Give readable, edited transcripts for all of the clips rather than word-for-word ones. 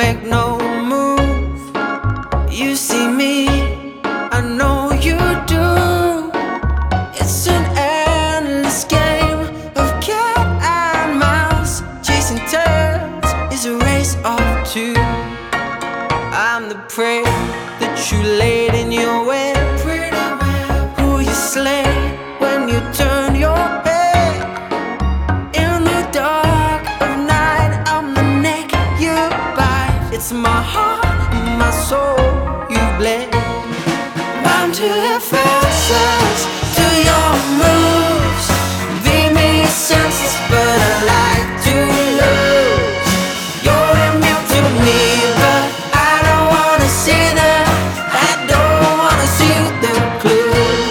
make no move. You see me, I know you do. It's an endless game of cat and mouse. Chasing tails is a race of two. I'm the prey that you laid in your web. Who you slay when you turn your head. In the dark of night, I'm the neck you bite. It's my heart, my soul you bled. Bound to have fences to your moves. Be me senses, but I like to lose. You're immune to me, but I don't wanna see them. I don't wanna see the clues.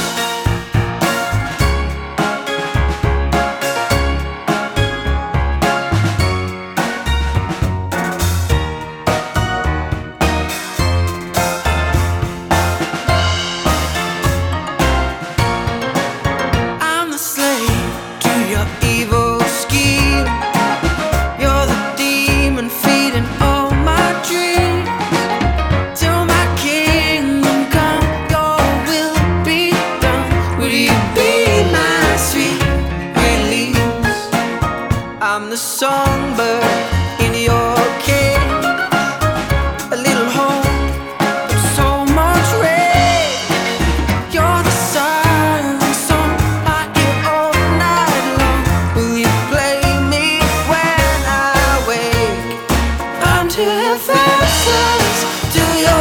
I'm the slave to your evil scheme. You're the demon feeding all my dreams. Till my kingdom come, your will be done. Will you be my sweet release? I'm the songbird in your cage. A little hope, but so much rage. You're the silent song I hear all night long. Will you play me when I wake? Until fences to your